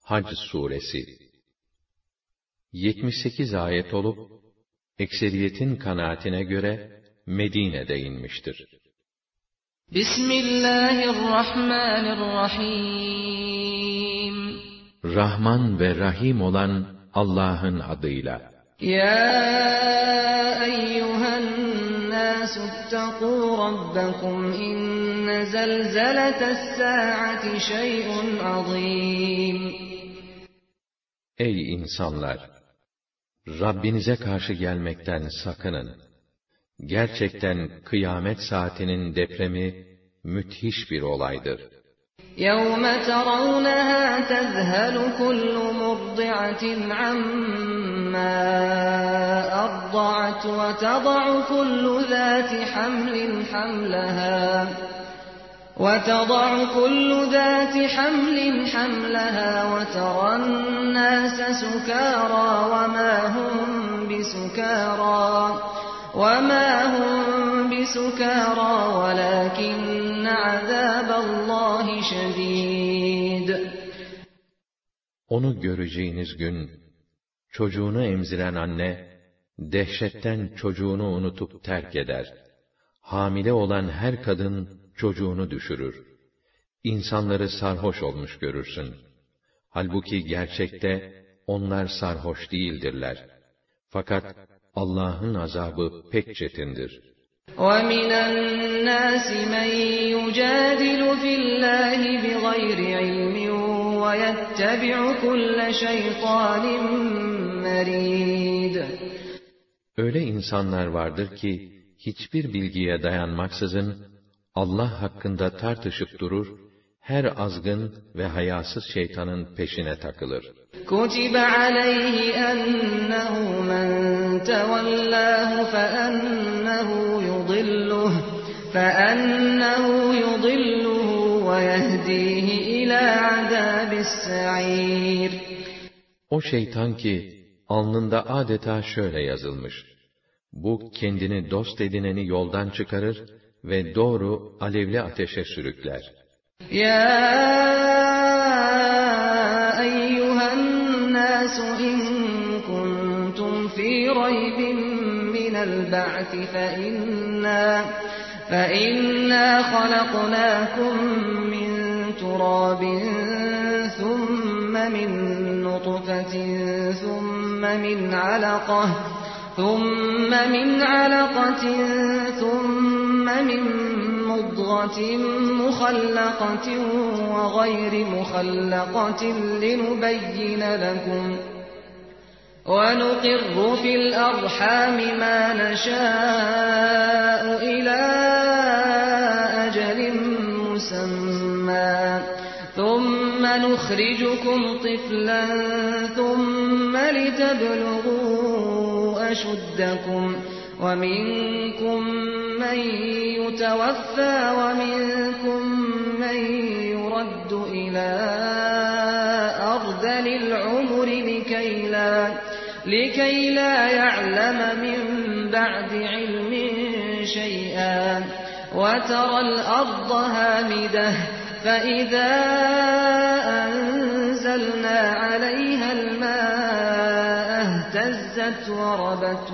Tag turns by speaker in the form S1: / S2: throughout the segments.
S1: Hac suresi 78 ayet olup ekseriyetin kanaatine göre Medine'de inmiştir.
S2: Bismillahirrahmanirrahim.
S1: Rahman ve Rahim olan Allah'ın adıyla.
S2: Ya eyyühen nâsü ittekû rabbekum inne zelzelete's-sâati şey'un azîm.
S1: Ey insanlar! Rabbinize karşı gelmekten sakının. Gerçekten kıyamet saatinin depremi müthiş bir olaydır.
S2: يَوْمَ تَرَوْنَهَا تَذْهَلُ كُلُّ مُرْضِعَةٍ عَمَّا أَرْضَعَتْ وَتَضَعُ كُلُّ ذَاتِ حَمْلٍ حَمْلَهَا وَتَرَى النَّاسَ سُكَارَى وَمَا هُمْ بِسُكَارَى وَلَكِنَّ عَذَابَ اللّٰهِ شَد۪يدٌ.
S1: Onu göreceğiniz gün, çocuğunu emziren anne, dehşetten çocuğunu unutup terk eder. Hamile olan her kadın, çocuğunu düşürür. İnsanları sarhoş olmuş görürsün. Halbuki gerçekte, onlar sarhoş değildirler. Fakat, Allah'ın azabı pek çetindir.
S2: وَمِنَ النَّاسِ مَنْ يُجَادِلُ فِي اللّٰهِ بِغَيْرِ عِلْمٍ وَيَتَّبِعُ كُلَّ شَيْطَانٍ مَرِيدٍ.
S1: Öyle insanlar vardır ki, hiçbir bilgiye dayanmaksızın, Allah hakkında tartışıp durur, her azgın ve hayasız şeytanın peşine takılır.
S2: كُتِبَ عَلَيْهِ أَنَّهُ مَنْ تَوَلَّاهُ فَأَنَّهُ يُضِلُّهُ وَيَهْدِيهِ إِلَى عَذَابِ السَّعِيرِ.
S1: O şeytan ki, alnında adeta şöyle yazılmış: bu kendini dost edineni yoldan çıkarır ve doğru alevli ateşe sürükler.
S2: Ya eyyühen nâsü in kuntum fî raybin minel ba'thi فَإِنَّا خَلَقْنَاكُمْ مِنْ تُرَابٍ ثُمَّ مِنْ نُطْفَةٍ ثُمَّ مِنْ عَلَقَةٍ ثُمَّ مِنْ مُضْغَةٍ مُخَلَّقَةٍ وَغَيْرِ مُخَلَّقَةٍ لِنُبَيِّنَ لَكُمْ وَنُقِرُّ فِي الْأَرْحَامِ مَا نَشَاءُ إِلَى أَجَلٍ مُّسَمًّى ثُمَّ نُخْرِجُكُمْ طِفْلًا ثُمَّ لِتَبْلُغُوا أَشُدَّكُمْ وَمِنكُم مَّن يُتَوَفَّى وَمِنكُم مَّن يُرَدُّ إِلَى أَرْذَلِ الْعُمُرِ لكي لا يعلم من بعد علم شيئا وترى الأرض هامدة فإذا أنزلنا عليها الماء اهتزت وربت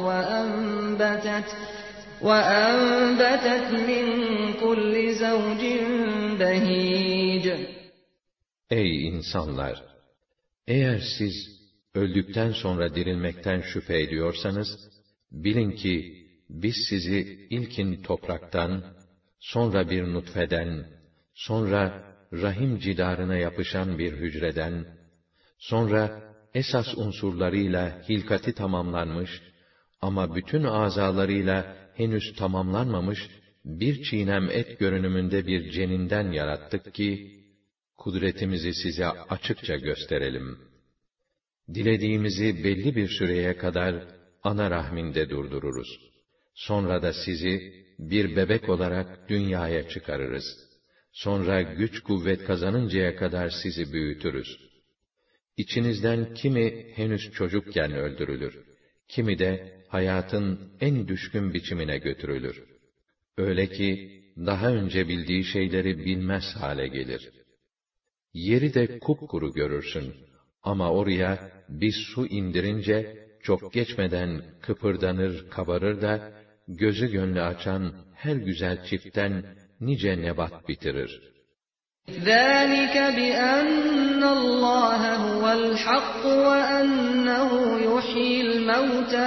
S2: وأنبتت من كل زوج بهيج.
S1: Ey insanlar! Eğer siz öldükten sonra dirilmekten şüphe ediyorsanız, bilin ki biz sizi ilkin topraktan, sonra bir nutfeden, sonra rahim cidarına yapışan bir hücreden, sonra esas unsurlarıyla hilkati tamamlanmış ama bütün azalarıyla henüz tamamlanmamış bir çiğnem et görünümünde bir ceninden yarattık ki, kudretimizi size açıkça gösterelim. Dilediğimizi belli bir süreye kadar ana rahminde durdururuz. Sonra da sizi bir bebek olarak dünyaya çıkarırız. Sonra güç kuvvet kazanıncaya kadar sizi büyütürüz. İçinizden kimi henüz çocukken öldürülür, kimi de hayatın en düşkün biçimine götürülür. Öyle ki daha önce bildiği şeyleri bilmez hale gelir. Yeri de kupkuru görürsün. Ama oraya biz su indirince, çok geçmeden kıpırdanır, kabarır da, gözü gönlü açan her güzel çiftten nice nebat bitirir.
S2: ذَٰلِكَ بِأَنَّ اللّٰهَ هُوَ الْحَقُّ وَأَنَّهُ يُحْيِي الْمَوْتَى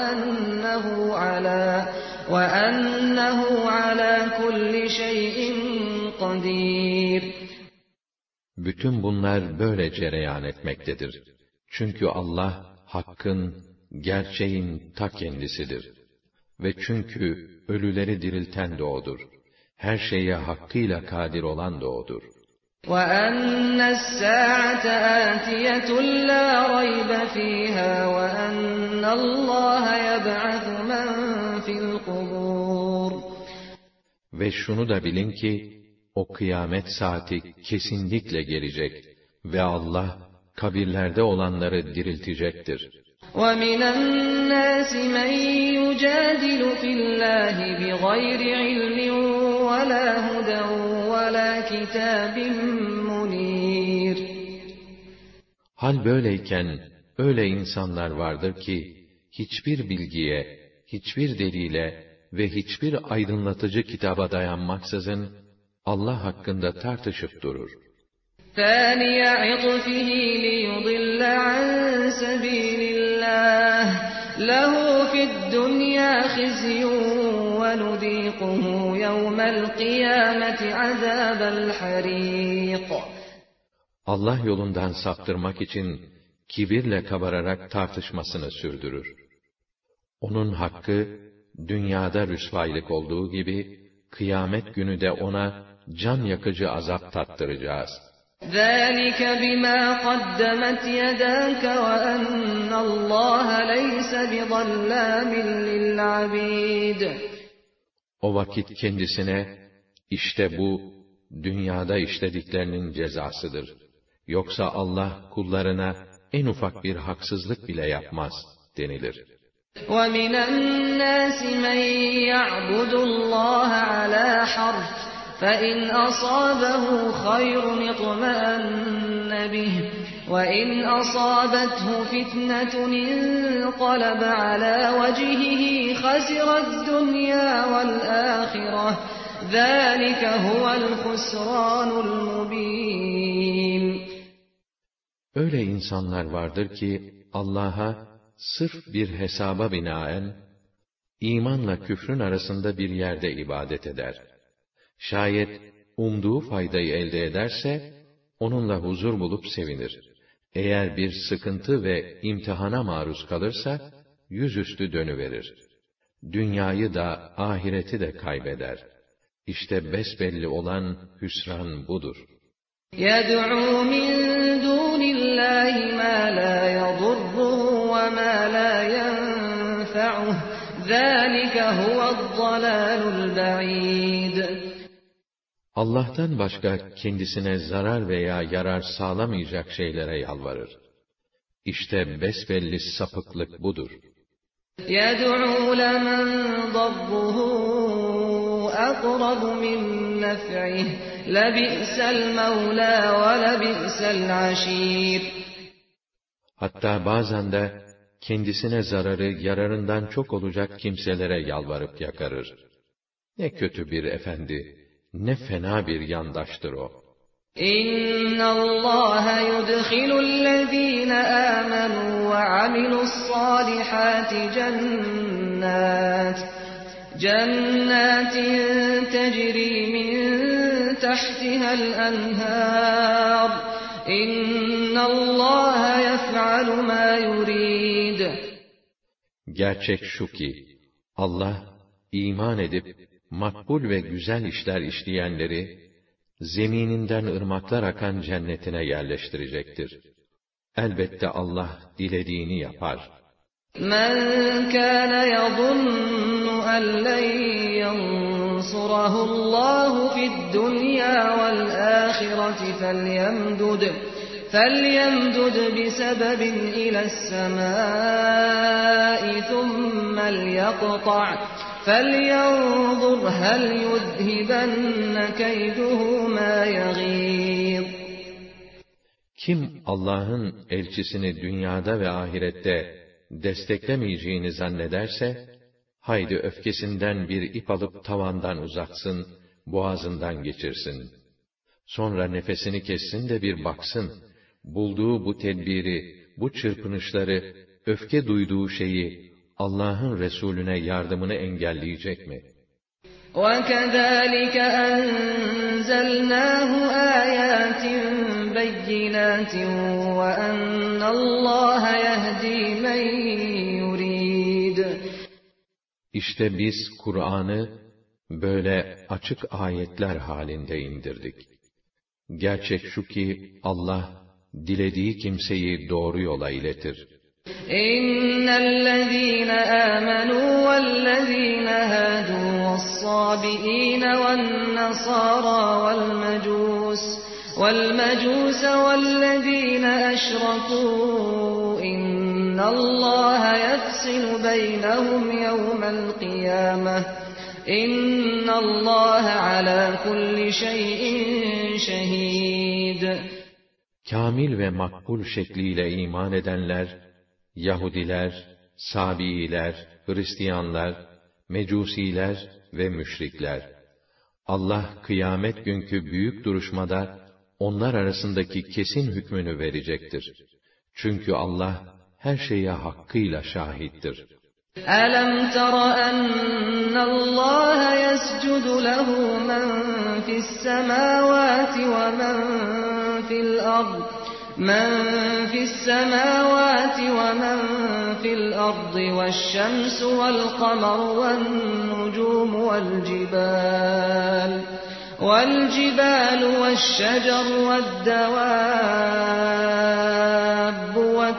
S2: وَأَنَّهُ عَلَى كُلِّ شَيْءٍ قَدِيرٌ.
S1: Bütün bunlar böyle cereyan etmektedir. Çünkü Allah, hakkın, gerçeğin ta kendisidir. Ve çünkü ölüleri dirilten de O'dur. Her şeye hakkıyla kadir olan da O'dur.
S2: وَأَنَّ السَّاعَةَ آتِيَةٌ لَا رَيْبَ فِيهَا وَأَنَّ اللّٰهَ يَبْعَثُ مَنْ فِي الْقُبُورِ.
S1: Ve şunu da bilin ki, o kıyamet saati kesinlikle gelecek ve Allah, kabirlerde olanları diriltecektir.
S2: وَمِنَ النَّاسِ مَنْ يُجَادِلُ فِي اللّٰهِ بِغَيْرِ عِلْمٍ وَلَا هُدًى وَلَا كِتَابٍ مُنِيرٍ.
S1: Hal böyleyken, öyle insanlar vardır ki, hiçbir bilgiye, hiçbir delile ve hiçbir aydınlatıcı kitaba dayanmaksızın, Allah hakkında tartışıp durur.
S2: ثَانِيَ عِطْفِهِ لِيُضِلَّ عَنْ سَبِيلِ اللّٰهِ لَهُ فِي الدُّنْيَا خِزْيٌ وَنُذِيقُهُ يَوْمَ الْقِيَامَةِ عَذَابَ الْحَرِيقِ.
S1: Allah yolundan saptırmak için kibirle kabararak tartışmasını sürdürür. Onun hakkı, dünyada rüsvaylık olduğu gibi, kıyamet günü de ona can yakıcı azap tattıracağız.
S2: ذَٰلِكَ بِمَا قَدَّمَتْ يَدَاكَ وَأَنَّ اللّٰهَ لَيْسَ بِظَلَّامٍ لِلْعَبِيدِ.
S1: O vakit kendisine, işte bu, dünyada işlediklerinin cezasıdır. Yoksa Allah kullarına en ufak bir haksızlık bile yapmaz denilir.
S2: وَمِنَ النَّاسِ مَنْ يَعْبُدُ اللّٰهَ عَلَى حَرْفٍ فَإِنْ أَصَابَهُ خَيْرٌ اطْمَأَنَّ بِهِ وَإِنْ أَصَابَتْهُ فِتْنَةٌ انقَلَبَ عَلَى وَجْهِهِ خَسِرَ الدُّنْيَا وَالْآخِرَةَ ذَٰلِكَ هُوَ الْخُسْرَانُ الْمُبِينُ.
S1: Öyle insanlar vardır ki, Allah'a sırf bir hesaba binaen, imanla küfrün arasında bir yerde ibadet eder. Şayet umduğu faydayı elde ederse, onunla huzur bulup sevinir. Eğer bir sıkıntı ve imtihana maruz kalırsa, yüzüstü dönüverir. Dünyayı da, ahireti de kaybeder. İşte besbelli olan hüsran budur.
S2: يَدْعُو مِنْ دُونِ اللّٰهِ مَا لَا يَضُرُّهُ وَمَا لَا يَنْفَعُهُ ذَٰلِكَ هُوَ الضَّلَالُ الْبَعِيدُ.
S1: Allah'tan başka kendisine zarar veya yarar sağlamayacak şeylere yalvarır. İşte besbelli sapıklık budur.
S2: يَدْعُو لَمَنْ ضَرُّهُ أَقْرَبُ مِنْ نَفْعِهِ لَبِئْسَ الْمَوْلَى وَلَبِئْسَ الْعَشِيرُ.
S1: Hatta bazen de kendisine zararı yararından çok olacak kimselere yalvarıp yakarır. Ne kötü bir efendi, ne fena bir yandaştır o.
S2: İnna Allah yudkhilul-lezîne âmenû ve amilu's-sâlihâti cennetin tecrî min tahtiha'l enhâr. İnnallâhe yef'alu mâ yurîd.
S1: Gerçek şu ki, Allah, iman edip, makbul ve güzel işler işleyenleri, zemininden ırmaklar akan cennetine yerleştirecektir. Elbette Allah dilediğini yapar.
S2: Men kâne yadunnu en len yansurahullahu fid-dunya vel-âhireti فَلْيَمْدُدْ بِسَبَبٍ إِلَى السَّمَاءِ ثُمَّ لْيَقْطَعْ فَلْيَنْظُرْ هَلْ يُذْهِبَنَّ كَيْدُهُ مَا يَغِيظُ.
S1: Kim Allah'ın elçisini dünyada ve ahirette desteklemeyeceğini zannederse, haydi öfkesinden bir ip alıp tavandan uzatsın, boğazından geçirsin. Sonra nefesini kessin de bir baksın, bulduğu bu tedbiri, bu çırpınışları, öfke duyduğu şeyi, Allah'ın Resulüne yardımını engelleyecek mi?
S2: وَكَذَٰلِكَ أَنزَلْنَاهُ آيَاتٍ بَيِّنَاتٍ وَأَنَّ اللّٰهَ يَهْدِي مَن يُرِيدُ.
S1: İşte biz Kur'an'ı böyle açık ayetler halinde indirdik. Gerçek şu ki Allah dilediği kimseyi doğru yola iletir.
S2: İnnellezîne âmenû vellezîne hâdû ve's-sâbiîne ven-nesârâ وَالْمَجُوسَ وَالَّذ۪ينَ أَشْرَكُوا إِنَّ اللّٰهَ يَفْصِلُ بَيْنَهُمْ يَوْمَ الْقِيَامَةِ إِنَّ اللّٰهَ عَلَى كُلِّ شَيْءٍ شَهِيدٌ.
S1: Kamil ve makbul şekliyle iman edenler, Yahudiler, Sabiiler, Hristiyanlar, Mecusiler ve müşrikler. Allah kıyamet günkü büyük duruşmada onlar arasındaki kesin hükmünü verecektir. Çünkü Allah her şeye hakkıyla şahittir.
S2: أَلَمْ تَرَ أَنَّ اللّٰهَ يَسْجُدُ لَهُ مَنْ فِي السَّمَاوَاتِ وَمَنْ فِي الْأَرْضِ وَالشَّمْسُ وَالْقَمَرُ وَالنُّجُومُ وَالْجِبَالُ وَالشَّجَرُ وَالدَّوَابُّ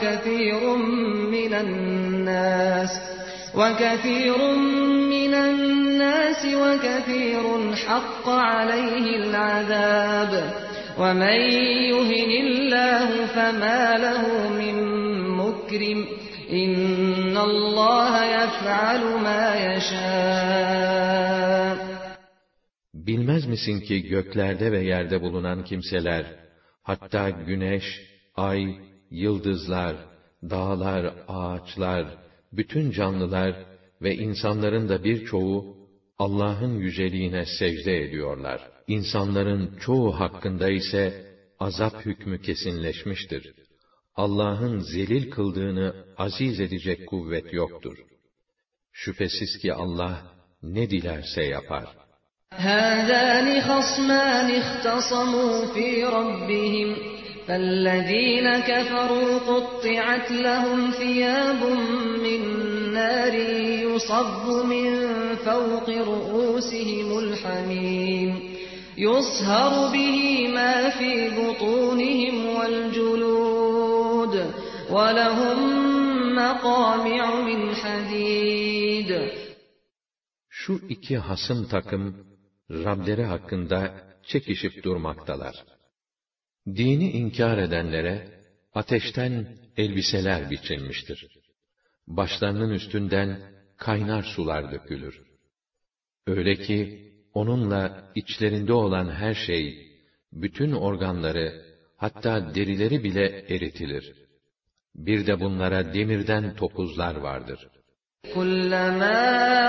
S2: وَكَثِيرٌ مِّنَ النَّاسِ وَكَثِيرٌ حَقَّ عَلَيْهِ الْعَذَابُ وَمَن يُهِنِ اللَّهُ فَمَا لَهُ مِن مُّكْرِمٍ إِنَّ اللَّهَ يَفْعَلُ مَا يَشَاءُ.
S1: Bilmez misin ki göklerde ve yerde bulunan kimseler, hatta güneş, ay, yıldızlar, dağlar, ağaçlar, bütün canlılar ve insanların da birçoğu Allah'ın yüceliğine secde ediyorlar. İnsanların çoğu hakkında ise azap hükmü kesinleşmiştir. Allah'ın zelil kıldığını aziz edecek kuvvet yoktur. Şüphesiz ki Allah ne dilerse yapar.
S2: هَذَانِ خَصْمَانِ اخْتَصَمُوا فِي رَبِّهِمْ فَالَّذ۪ينَ كَفَرُوا قُطِّعَتْ لَهُمْ ثِيَابٌ مِّن نَّارٍ يُصَبُّ مِن فَوْقِ رُءُوسِهِمُ الْحَمِيمُ يُصْهَرُ بِهِ مَا فِي بُطُونِهِمْ وَالْجُلُودُ وَلَهُم مَّقَامِعُ مِنْ حَدِيدٍ.
S1: Şu iki hasım takım, Rableri hakkında çekişip durmaktalar. Dini inkar edenlere, ateşten elbiseler biçilmiştir. Başlarının üstünden kaynar sular dökülür. Öyle ki, onunla içlerinde olan her şey, bütün organları, hatta derileri bile eritilir. Bir de bunlara demirden topuzlar vardır.
S2: كُلَّمَا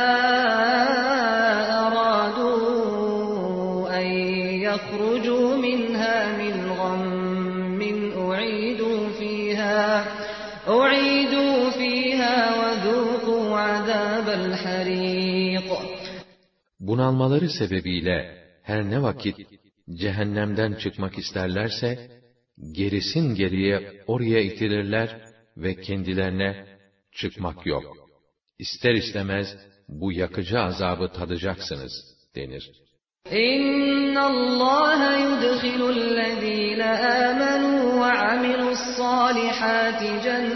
S2: أَرَادُوا أَنْ يَخْرُجُوا مِنْهَا مِنْ غَمٍّ أُعِيدُوا فِيهَا وَذُوقُوا عَذَابَ الْحَرِيقِ.
S1: Bunalmaları sebebiyle her ne vakit cehennemden çıkmak isterlerse, gerisin geriye oraya itilirler ve kendilerine çıkmak yok, İster istemez bu yakıcı azabı tadacaksınız denir.
S2: İnna Allah yudkhilul-lezîne âmenû ve amilu's-sâlihâti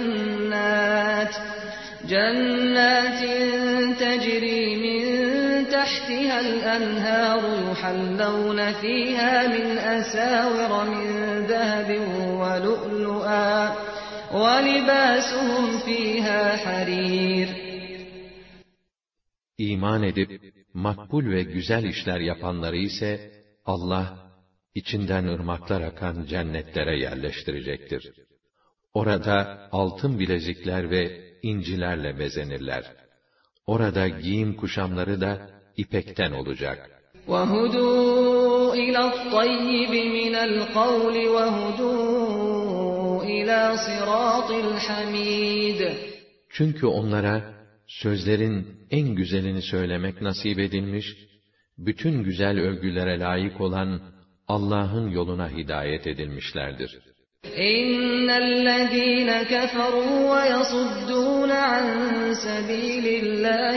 S2: cennetin tecrî min tahtiha'l enhâru yuhallawne fîhâ min esâvira min zehebin ve lu'lu'a ve libâsuhum fîhâ harîr.
S1: İman edip makbul ve güzel işler yapanları ise Allah içinden ırmaklar akan cennetlere yerleştirecektir. Orada altın bilezikler ve incilerle bezenirler. Orada giyim kuşamları da ipekten olacak.
S2: وَهُدُوا إِلَى الطَّيِّبِ مِنَ الْقَوْلِ وَهُدُوا إِلَى صِرَاطِ الْحَمِيدِ.
S1: Çünkü onlara sözlerin en güzelini söylemek nasip edilmiş, bütün güzel övgülere layık olan Allah'ın yoluna hidayet edilmişlerdir.
S2: إِنَّ الَّذِينَ كَفَرُوا وَيَصُدُّونَ عَن سَبِيلِ اللَّهِ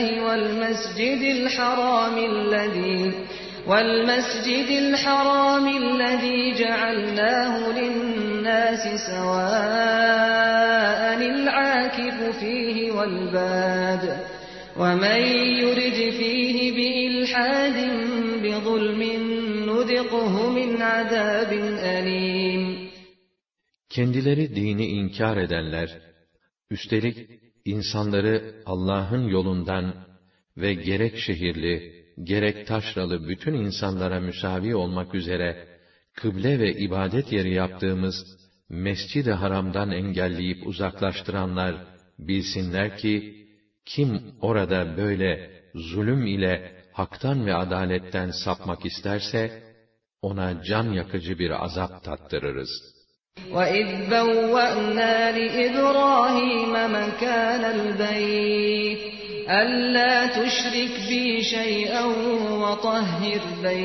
S2: وَالْمَسْجِدِ الْحَرَامِ الَّذِي جَعَلْنَاهُ لِلنَّاسِ سَوَاءً الْعَاكِفُ فِيهِ وَالْبَادِ وَمَنْ يُرِدْ فِيهِ بِإِلْحَادٍ بِظُلْمٍ نُذِقْهُ مِنْ عَذَابٍ أَلِيمٍ.
S1: Kendileri dini inkar edenler, üstelik insanları Allah'ın yolundan ve gerek şehirli, gerek taşralı bütün insanlara müsavi olmak üzere kıble ve ibadet yeri yaptığımız Mescid-i Haram'dan engelleyip uzaklaştıranlar bilsinler ki, kim orada böyle zulüm ile haktan ve adaletten sapmak isterse, ona can yakıcı bir azap tattırırız.
S2: وَإِذْ بَوَّأْنَا لِإِبْرَاهِيمَ مَكَانَ الْبَيْتِ أَلَّا تُشْرِكْ بِي شَيْئًا وَطَهِّرْ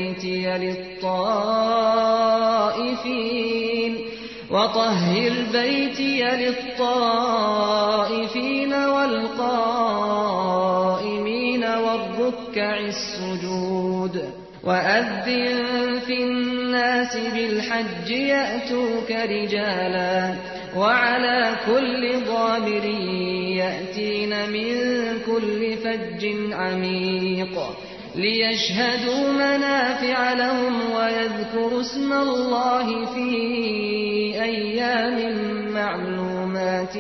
S2: بَيْتِيَ لِلطَّائِفِينَ وَالْقَائِمِينَ وَالرُّكَّعِ السُّجُودِ وَأَذِّن فِي النَّاسِ بِالْحَجِّ يَأْتُوكَ رِجَالًا وَعَلَى كُلِّ ضَامِرٍ يَأْتِينَ مِنْ كُلِّ فَجٍّ عَمِيقٍ لِيَشْهَدُوا مَنَافِعَ لَهُمْ وَيَذْكُرُوا اسْمَ اللَّهِ فِي أَيَّامٍ مَّعْلُومَاتٍ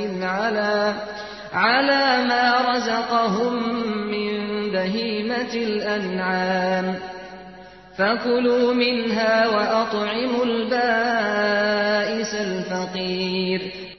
S2: عَلَى مَا رَزَقَهُم مِّن بَهِيمَةِ الْأَنْعَامِ فَكُلُوا مِنْهَا وَأَطْعِمُوا الْبَائِسَ الْفَقِيرَ.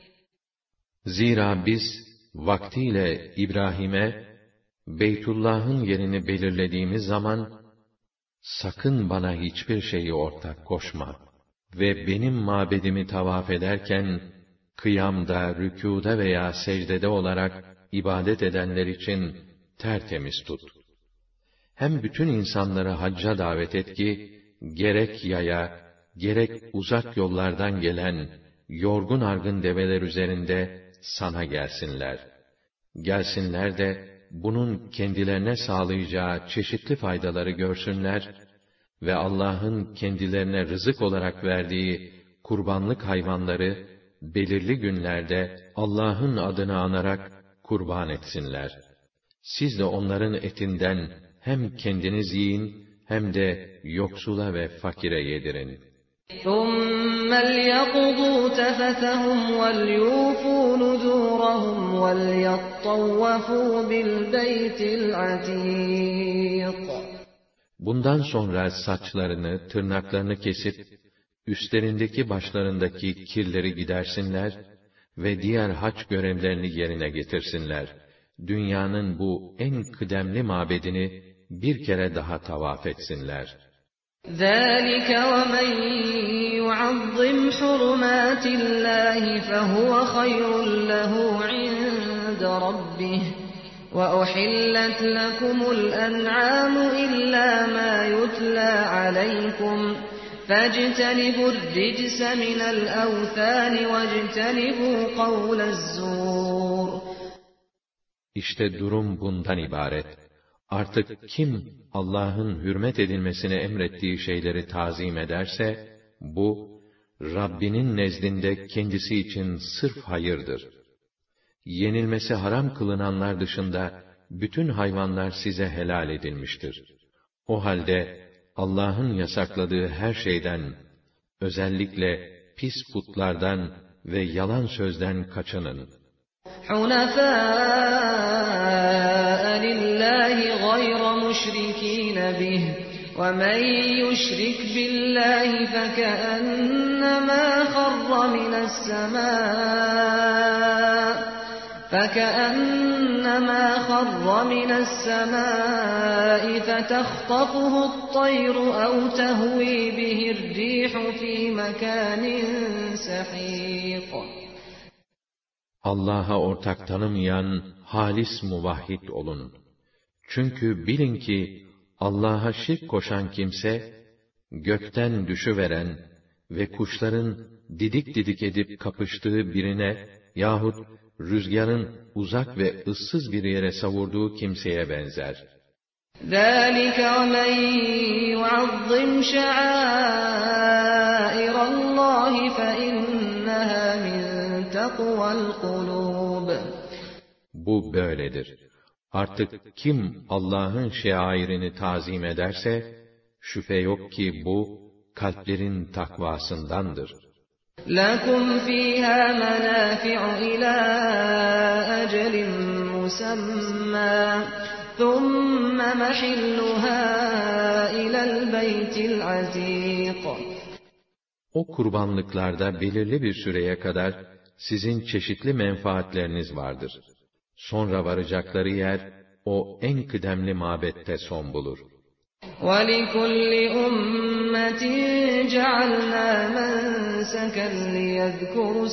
S1: Zira biz vaktiyle İbrahim'e Beytullah'ın yerini belirlediğimiz zaman, sakın bana hiçbir şeyi ortak koşma ve benim mabedimi tavaf ederken, kıyamda, rükûda veya secdede olarak ibadet edenler için tertemiz tut. Hem bütün insanları hacca davet et ki, gerek yaya, gerek uzak yollardan gelen, yorgun argın develer üzerinde sana gelsinler. Gelsinler de, bunun kendilerine sağlayacağı çeşitli faydaları görsünler ve Allah'ın kendilerine rızık olarak verdiği kurbanlık hayvanları belirli günlerde Allah'ın adını anarak kurban etsinler. Siz de onların etinden hem kendiniz yiyin hem de yoksula ve fakire yedirin.
S2: ثُمَّ لْيَقْضُوا تَفَثَهُمْ وَلْيُوفُوا نُذُورَهُمْ وَلْيَطَّوَّفُوا بِالْبَيْتِ الْعَتِيقِ.
S1: Bundan sonra saçlarını, tırnaklarını kesip, üstlerindeki başlarındaki kirleri gidersinler ve diğer hac görevlerini yerine getirsinler. Dünyanın bu en kıdemli mabedini bir kere daha tavaf etsinler.
S2: ذَٰلِكَ وَمَنْ يُعَظِّمْ حُرُمَاتِ اللّٰهِ فَهُوَ خَيْرٌ لَهُ عِندَ رَبِّهِ وَأُحِلَّتْ لَكُمُ الْأَنْعَامُ إِلَّا مَا يُتْلَىٰ عَلَيْكُمْ فَاجْتَنِبُوا الرِّجْسَ مِنَ الْأَوْثَانِ وَاجْتَنِبُوا قَوْلَ الزُّورِ.
S1: İşte durum bundan ibaret. Artık kim Allah'ın hürmet edilmesini emrettiği şeyleri tazim ederse, bu, Rabbinin nezdinde kendisi için sırf hayırdır. Yenilmesi haram kılınanlar dışında, bütün hayvanlar size helal edilmiştir. O halde, Allah'ın yasakladığı her şeyden, özellikle pis putlardan ve yalan sözden kaçının.
S2: حُنَفَاءَ لِلَّهِ غَيْرَ مُشْرِكِينَ بِهِ وَمَنْ يُشْرِكْ بِاللّٰهِ فَكَأَنَّمَا خَرَّ مِنَ السَّمَاءِ فَتَخْطَفُهُ الطَّيْرُ أَوْ تَهْوِي بِهِ الرِّيحُ فِي مَكَانٍ سَحِيقٍ.
S1: Allah'a ortak tanımayan halis muvahhid olun. Çünkü bilin ki Allah'a şirk koşan kimse, gökten düşüveren ve kuşların didik didik edip kapıştığı birine yahut rüzgarın uzak ve ıssız bir yere savurduğu kimseye benzer.
S2: ذَٰلِكَ وَمَنْ يُعَظِّمْ شَعَائِرَ اللّٰهِ فَإِنَّهَا مِنْ تَقْوَى الْقُلُوبِ.
S1: Bu böyledir. Artık kim Allah'ın şairini tazim ederse, şüphe yok ki bu, kalplerin takvasındandır.
S2: لَكُمْ فِيهَا مَنَافِعُ إِلَى أَجَلٍ مُّسَمًّى ثُمَّ مَحِلُّهَا إِلَى الْبَيْتِ الْعَتِيقِ.
S1: O kurbanlıklarda belirli bir süreye kadar sizin çeşitli menfaatleriniz vardır. Sonra varacakları yer, o en kıdemli mabette son bulur.
S2: وَلِكُلِّ أُمَّةٍ جَعَلْنَا مَنسَكًا لِيَذْكُرُوا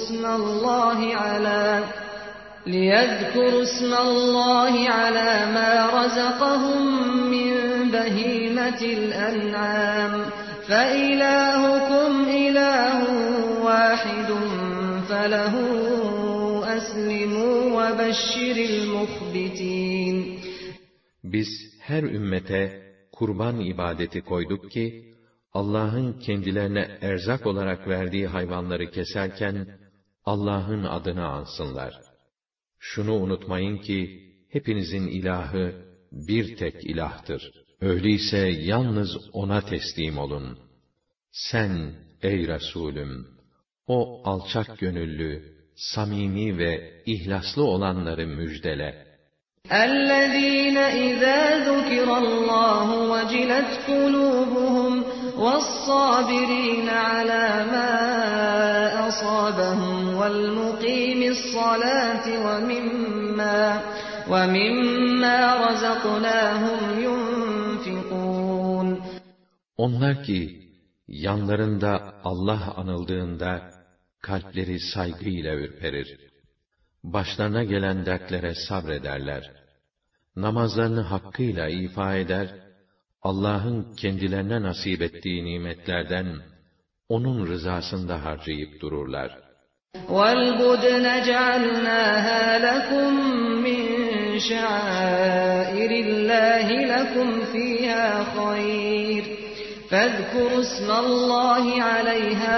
S2: اسْمَ اللّٰهِ عَلَى مَا رَزَقَهُم مِّن بَهِيمَةِ الْأَنْعَامِ فَإِلَٰهُكُمْ إِلَٰهٌ وَاحِدٌ فَلَهُ أَسْلِمُوا وَبَشِّرِ الْمُخْبِتِينَ.
S1: Biz her ümmete kurban ibadeti koyduk ki, Allah'ın kendilerine erzak olarak verdiği hayvanları keserken, Allah'ın adını ansınlar. Şunu unutmayın ki, hepinizin ilahı bir tek ilahtır. Öyleyse yalnız O'na teslim olun. Sen, ey Resulüm, o alçak gönüllü, samimi ve ihlaslı olanları müjdele.
S2: اَلَّذ۪ينَ اِذَا ذُكِرَ اللّٰهُ وَجِلَتْ قُلُوبُهُمْ وَالصَّابِر۪ينَ عَلَى مَا أَصَابَهُمْ وَالْمُقِيمِ الصَّلَاةِ وَمِمَّا رَزَقْنَاهُمْ يُنْفِقُونَ.
S1: Onlar ki, yanlarında Allah anıldığında, kalpleri saygıyla ürperir. Başlarına gelen dertlere sabrederler. Namazlarını hakkıyla ifa eder, Allah'ın kendilerine nasip ettiği nimetlerden, O'nun rızasında harcayıp dururlar.
S2: وَالْبُدْنَ جَعَلْنَاهَا لَكُمْ مِنْ شَعَائِرِ اللّٰهِ لَكُمْ فِيهَا خَيْرٌ فَاذْكُرُوا اسْمَ اللّٰهِ عَلَيْهَا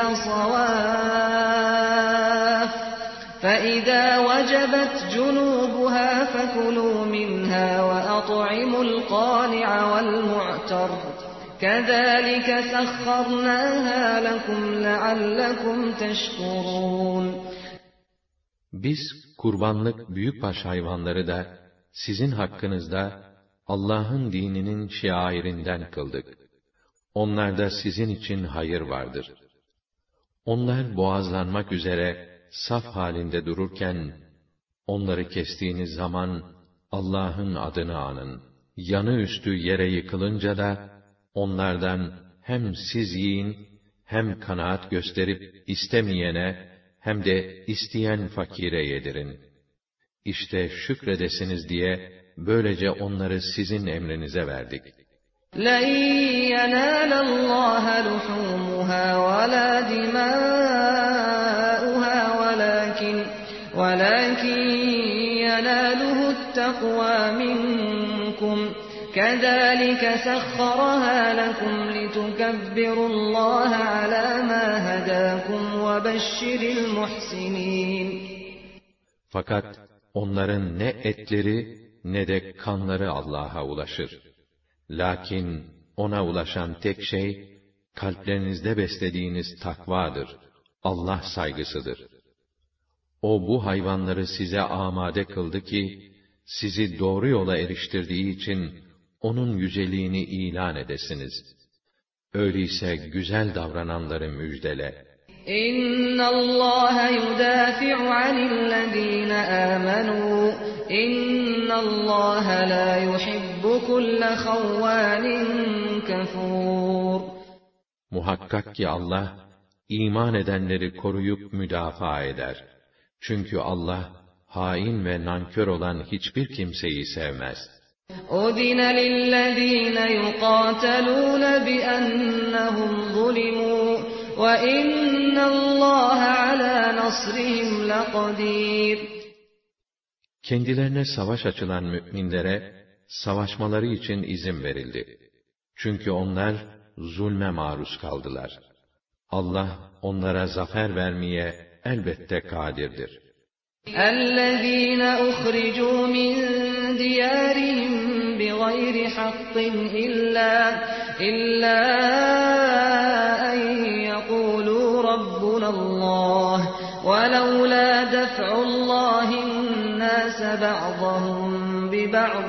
S2: صَوَافَّ فَإِذَا وَجَبَتْ جُنُوبُهَا فَكُلُوا مِنْهَا وَأَطْعِمُوا الْقَانِعَ وَالْمُعْتَرَّ كَذَٰلِكَ سَخَّرْنَاهَا لَكُمْ لَعَلَّكُمْ تَشْكُرُونَ.
S1: Biz kurbanlık büyükbaş hayvanları da sizin hakkınızda Allah'ın dininin şiarinden kıldık. Onlarda sizin için hayır vardır. Onlar boğazlanmak üzere saf halinde dururken, onları kestiğiniz zaman Allah'ın adını anın. Yanı üstü yere yıkılınca da, onlardan hem siz yiyin, hem kanaat gösterip istemeyene, hem de isteyen fakire yedirin. İşte şükredesiniz diye, böylece onları sizin emrinize verdik.
S2: لَنْ يَنَالَ اللّٰهَ لُحُومُهَا وَلَا دِمَاؤُهَا وَلَكِنْ يَنَالُهُ التَّقْوَى مِنْكُمْ كَذَٰلِكَ سَخَّرَهَا لَكُمْ لِتُكَبِّرُوا اللّٰهَ عَلَى مَا هَدَاكُمْ وَبَشِّرِ الْمُحْسِنِينَ.
S1: Fakat onların ne etleri ne de kanları Allah'a ulaşır. Lakin O'na ulaşan tek şey, kalplerinizde beslediğiniz takvadır, Allah saygısıdır. O bu hayvanları size amade kıldı ki, sizi doğru yola eriştirdiği için, onun yüceliğini ilan edesiniz. Öyleyse güzel davrananları müjdele.
S2: İnna Allah yudafi'u 'anillezîne âmenû. İnna Allah la yuhibbu kulle havvânin kafûr.
S1: Muhakkak ki Allah iman edenleri koruyup müdafaa eder. Çünkü Allah hain ve nankör olan hiçbir kimseyi sevmez.
S2: أُذِنَ لِلَّذِينَ يُقَاتَلُونَ بِأَنَّهُمْ ظُلِمُوا وَإِنَّ اللّٰهَ عَلَى نَصْرِهِمْ لَقَدِيرٌ.
S1: Kendilerine savaş açılan müminlere savaşmaları için izin verildi. Çünkü onlar zulme maruz kaldılar. Allah onlara zafer vermeye elbette kadirdir.
S2: الَّذِينَ أُخْرِجُوا مِنْ دِيَارِهِمْ بِغَيْرِ حَقٍّ إِلَّا أَنْ يَقُولُوا رَبُّنَا اللَّهُ وَلَوْلَا دَفْعُ اللَّهِ النَّاسَ بَعْضَهُمْ بِبَعْضٍ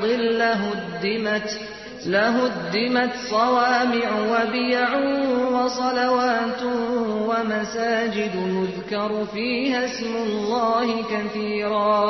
S2: لَهُدِّمَتْ صَوَامِعُ وَبِيَعٌ وَصَلَوَاتٌ وَمَسَاجِدُ يُذْكَرُ فِيهَا اسْمُ اللَّهِ كَثِيرًا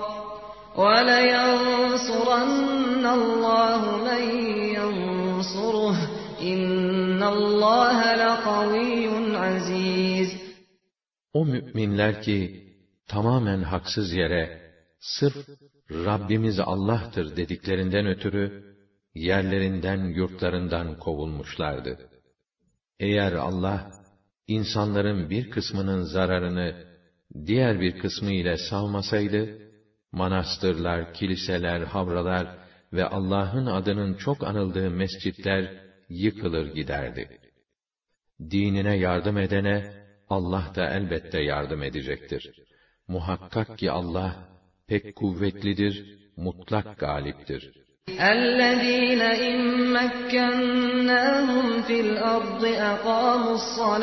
S2: وَلَيَنْصُرَنَّ اللَّهُ مَنْ يَنْصُرُهُ إِنَّ اللَّهَ لَقَوِيٌّ عَزِيزٌ.
S1: O müminler ki tamamen haksız yere sırf Rabbimiz Allah'tır dediklerinden ötürü yerlerinden, yurtlarından kovulmuşlardı. Eğer Allah, insanların bir kısmının zararını diğer bir kısmı ile savmasaydı, manastırlar, kiliseler, havralar ve Allah'ın adının çok anıldığı mescitler yıkılır giderdi. Dinine yardım edene, Allah da elbette yardım edecektir. Muhakkak ki Allah, pek kuvvetlidir, mutlak galiptir.
S2: الَّذِينَ إِن مَّكَّنَّاهُمْ فِي الْأَرْضِ أَقَامُوا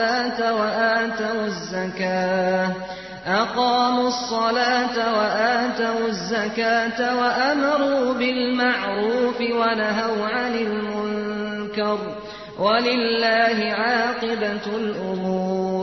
S2: الصَّلَاةَ وَآتَوُا الزَّكَاةَ وَأَمَرُوا بِالْمَعْرُوفِ وَنَهَوْا عَنِ الْمُنكَرِ وَلِلَّهِ عَاقِبَةُ الْأُمُورِ.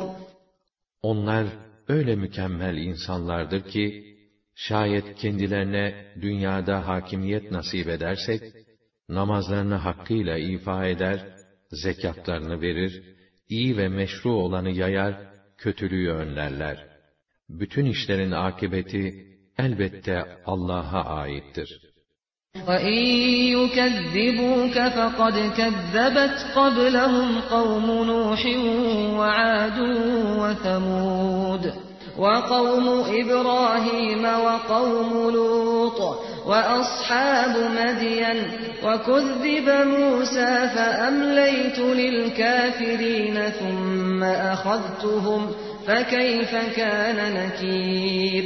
S1: Onlar öyle mükemmel insanlardır ki, şayet kendilerine dünyada hakimiyet nasip edersek, namazlarını hakkıyla ifa eder, zekatlarını verir, iyi ve meşru olanı yayar, kötülüğü önlerler. Bütün işlerin akıbeti elbette Allah'a aittir.
S2: وَإِنْ يُكَذِّبُوكَ فَقَدْ كَذَّبَتْ قَبْلَهُمْ قَوْمُ نُوحٍ وَعَادٌ وَثَمُودُ وَقَوْمُ إِبْرَاهِيمَ وَقَوْمُ لُوطٍ وَأَصْحَابُ مَدْيَنَ وَكُذِّبَ مُوسَى فَأَمْلَيْتُ لِلْكَافِرِينَ ثُمَّ أَخَذْتُهُمْ فَكَيْفَ كَانَ نَكِيرِ.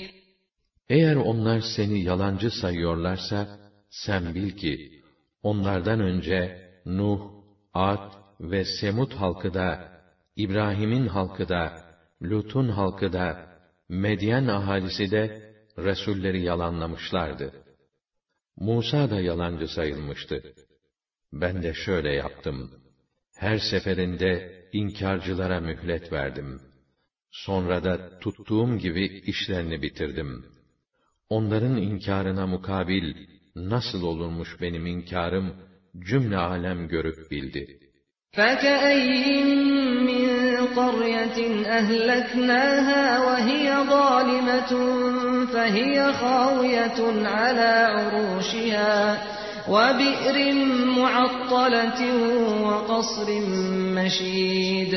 S1: Eğer onlar seni yalancı sayıyorlarsa, sen bil ki, onlardan önce Nuh, Ad ve Semud halkı da, İbrahim'in halkı da, Lut'un halkı da, Medyen ahalisi de, Resulleri yalanlamışlardı. Musa da yalancı sayılmıştı. Ben de şöyle yaptım. Her seferinde inkârcılara mühlet verdim. Sonra da tuttuğum gibi işlerini bitirdim. Onların inkârına mukabil nasıl olurmuş benim inkârım, cümle alem görüp bildi.
S2: فَكَأَيِّن مِّن قَرْيَةٍ أَهْلَكْنَاهَا وَهِيَ ظَالِمَةٌ فَهِيَ خَاوِيَةٌ عَلَى عُرُوشِهَا وَبِئْرٍ مُّعَطَّلَةٍ وَقَصْرٍ مَّشِيدٍ.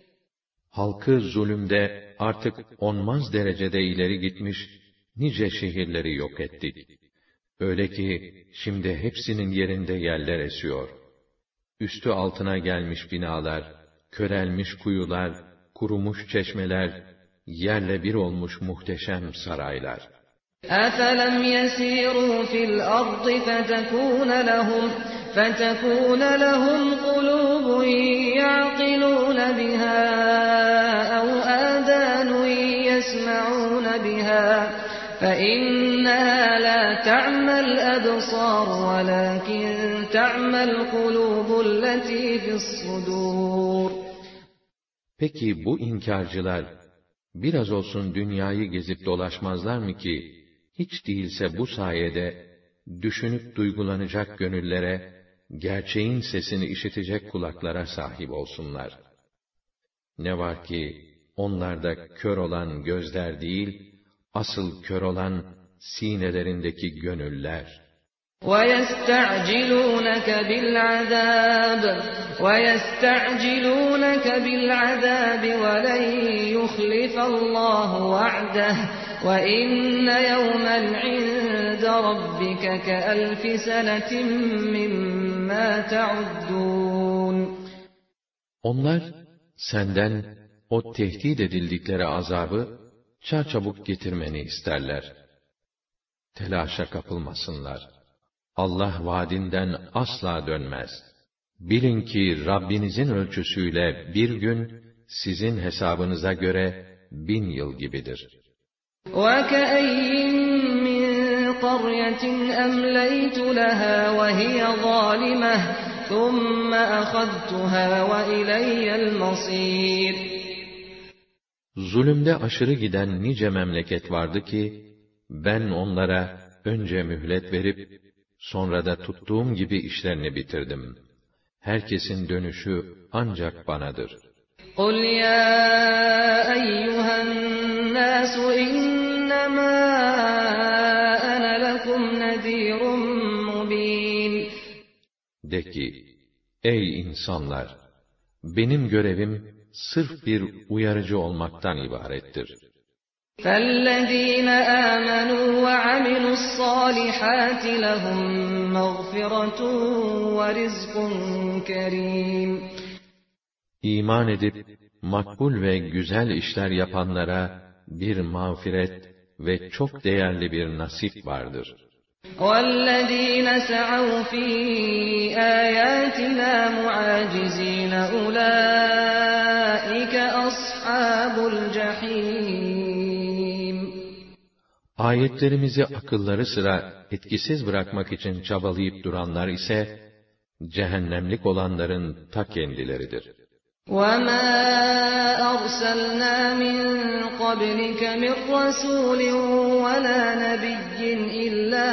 S1: Halkı zulümde artık onmaz derecede ileri gitmiş, nice şehirleri yok ettik. Öyle ki, şimdi hepsinin yerinde yerler esiyor. Üstü altına gelmiş binalar, körelmiş kuyular, kurumuş çeşmeler, yerle bir olmuş muhteşem saraylar.
S2: أَفَلَمْ يَسِيرُوا فِي الْأَرْضِ فَتَكُونَ لَهُمْ قُلُوبٌ يَعْقِلُونَ بِهَا أَوْ آذَانٌ يَسْمَعُونَ بِهَا فَإِنَّهَا لَا تَعْمَى الْأَبْصَارُ وَلَكِنْ تَعْمَى الْقُلُوبُ الَّتِي فِي الصُّدُورِ.
S1: Peki bu inkarcılar biraz olsun dünyayı gezip dolaşmazlar mı ki, hiç değilse bu sayede düşünüp duygulanacak gönüllere, gerçeğin sesini işitecek kulaklara sahip olsunlar. Ne var ki, onlarda kör olan gözler değil, asıl kör olan sinelerindeki gönüller.
S2: وَيَسْتَعْجِلُونَكَ بِالْعَذَابِ وَلَنْ يُخْلِفَ اللَّهُ وَعْدَهُ وَإِنَّ يَوْمًا عِندَ رَبِّكَ كَأَلْفِ سَنَةٍ مِّمَّا تَعُدُّونَ.
S1: Onlar senden o tehdit edildikleri azabı çarçabuk getirmeni isterler. Telaşa kapılmasınlar. Allah vaadinden asla dönmez. Bilin ki Rabbinizin ölçüsüyle bir gün sizin hesabınıza göre 1000 yıl gibidir.
S2: وَكَأَيِّن مِّن قَرْيَةٍ أَمْلَيْتُ لَهَا وَهِيَ ظَالِمَةٌ ثُمَّ أَخَذْتُهَا وَإِلَيَّ الْمَصِيرُ.
S1: Zulümde aşırı giden nice memleket vardı ki, ben onlara önce mühlet verip, sonra da tuttuğum gibi işlerini bitirdim. Herkesin dönüşü ancak banadır.
S2: قُلْ يَا أَيُّهَا النَّاسُ إِنَّمَا أَنَا لَكُمْ نَذِيرٌ مُّبِينٌ.
S1: De ki, ey insanlar! Benim görevim, sırf bir uyarıcı olmaktan ibarettir.
S2: فَالَّذ۪ينَ آمَنُوا وَعَمِلُوا الصَّالِحَاتِ لَهُمْ مَغْفِرَةٌ وَرِزْقٌ كَرِيمٌ.
S1: İman edip, makbul ve güzel işler yapanlara bir mağfiret ve çok değerli bir nasip vardır.
S2: وَالَّذ۪ينَ سَعَوْا ف۪ي آيَاتِنَا مُعَاجِز۪ينَ أُولَٰئِكَ أَصْحَابُ الْجَح۪يمِ.
S1: Ayetlerimizi akılları sıra etkisiz bırakmak için çabalayıp duranlar ise, cehennemlik olanların ta kendileridir.
S2: وَمَا أَرْسَلْنَا مِن قَبْلِكَ مِن رَّسُولٍ وَلَا نَبِيٍّ إِلَّا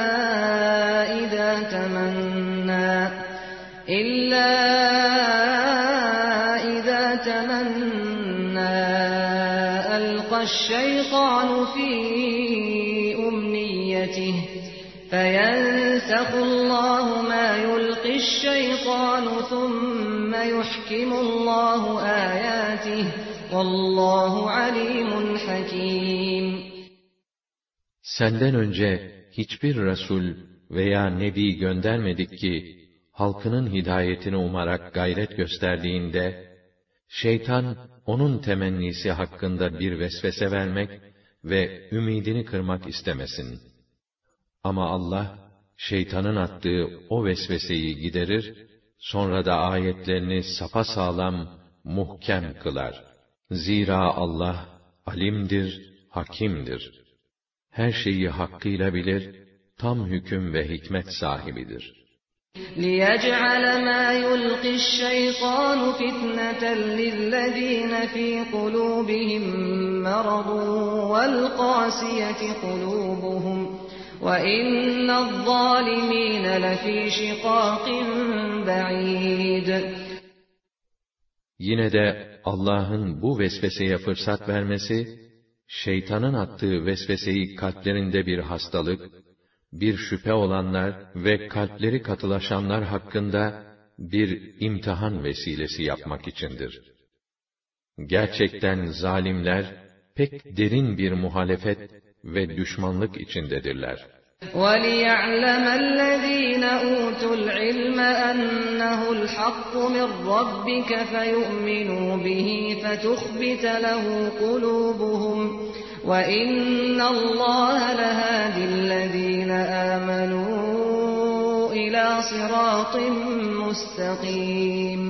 S2: إِذَا تَمَنَّىٰ أَلْقَى الشَّيْطَانُ فِي أُمْنِيَّتِهِ فَيَنسَخُ اللَّهُ مَا يُلْقِي الشَّيْطَانُ ثُمَّ يُحْكِمُ اللَّهُ آيَاتِهِ وَاللّٰهُ عَلِيمٌ حَكِيمٌ.
S1: Senden önce hiçbir Resul veya Nebi göndermedik ki, halkının hidayetini umarak gayret gösterdiğinde, şeytan onun temennisi hakkında bir vesvese vermek ve ümidini kırmak istemesin. Ama Allah, şeytanın attığı o vesveseyi giderir, sonra da ayetlerini sapasağlam, muhkem kılar. Zira Allah, alimdir, hakimdir. Her şeyi hakkıyla bilir, tam hüküm ve hikmet sahibidir.
S2: لِيَجْعَلَ مَا يُلْقِي الشَّيْطَانُ فِتْنَةً لِلَّذ۪ينَ ف۪ي قُلُوبِهِمْ مَرَضٌ وَالْقَاسِيَةِ قُلُوبُهُمْ وَإِنَّ الظَّالِم۪ينَ لَف۪ي شِقَاقٍ بَعِيدٍ.
S1: Yine de Allah'ın bu vesveseye fırsat vermesi, şeytanın attığı vesveseyi kalplerinde bir hastalık, bir şüphe olanlar ve kalpleri katılaşanlar hakkında bir imtihan vesilesi yapmak içindir. Gerçekten zalimler pek derin bir muhalefet ve düşmanlık içindedirler.
S2: وَلِيَعْلَمَ الَّذ۪ينَ أُوتُوا الْعِلْمَ أَنَّهُ الْحَقُّ مِنْ رَبِّكَ فَيُؤْمِنُوا بِهِ فَتُخْبِتَ لَهُ قُلُوبُهُمْ وَإِنَّ اللّٰهَ لَهَادِ الَّذ۪ينَ آمَنُوا إِلَى صِرَاطٍ مُسْتَقِيمٍ.